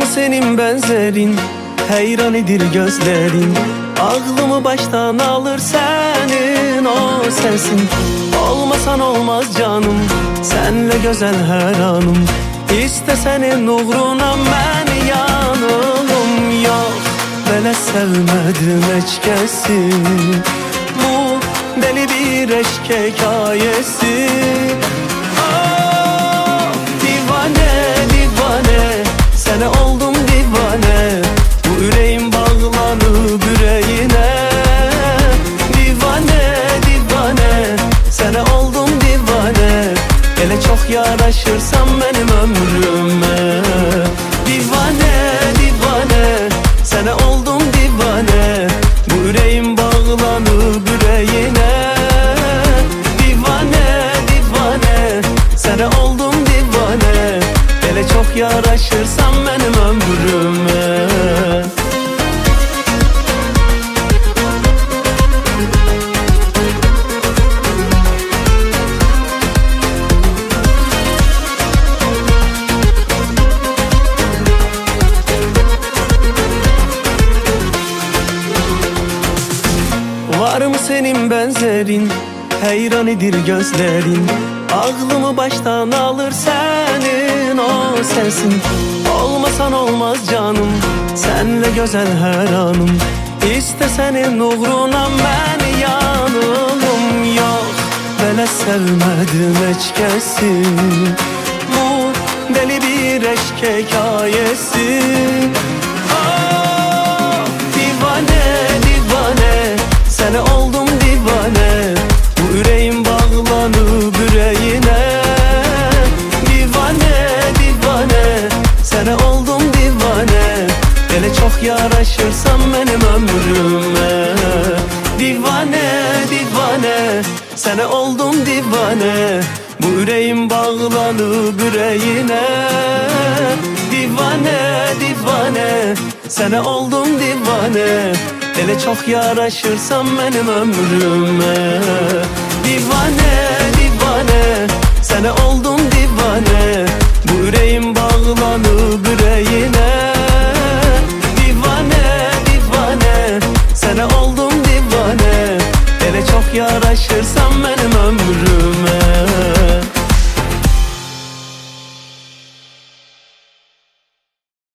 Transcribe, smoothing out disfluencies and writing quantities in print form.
senin benzerin, heyran edir gözlerin. Aklımı baştan alır senin o sesin. Olmasan olmaz canım, senle güzel her anım. İste senin uğruna ben yanılım. Yok, böyle sevmedim hiç kesin. Bu deli bir eşk hikayesi. Oh, divane divane, sana oldum divane. Bu yüreğim bağlanıp yüreğine. Divane divane, sana oldum divane. Hele çok yaraşırsan benim ömrüme. Divane divane, sana oldum divane. Bu yüreğim bağlanıp yüreğine. Divane divane, sana oldum divane. Hele çok yaraşırsan benim ömrüme. Var mı senin benzerin, heyran edir gözlerin. Aklımı baştan alır senin o sesin. Olmasan olmaz canım, senle güzel her anım. İste senin uğruna ben yanılım. Yok, böyle sevmedim hiç kesin. Bu deli bir eşk hikayesi. Oh, divane divane, sana oldum divane. Bu yüreğim bağlanıp yüreğine. Divane divane, sana oldum divane. Hele çok yaraşırsan benim ömrüme. Divane divane, sana oldum divane. Bu yüreğim bağlanıp yüreğine. Divane divane, sana oldum divane. Hele çok yaraşırsan benim ömrüme. Divane divane, sana oldum divane. Bu yüreğim bağlanıp yüreğine.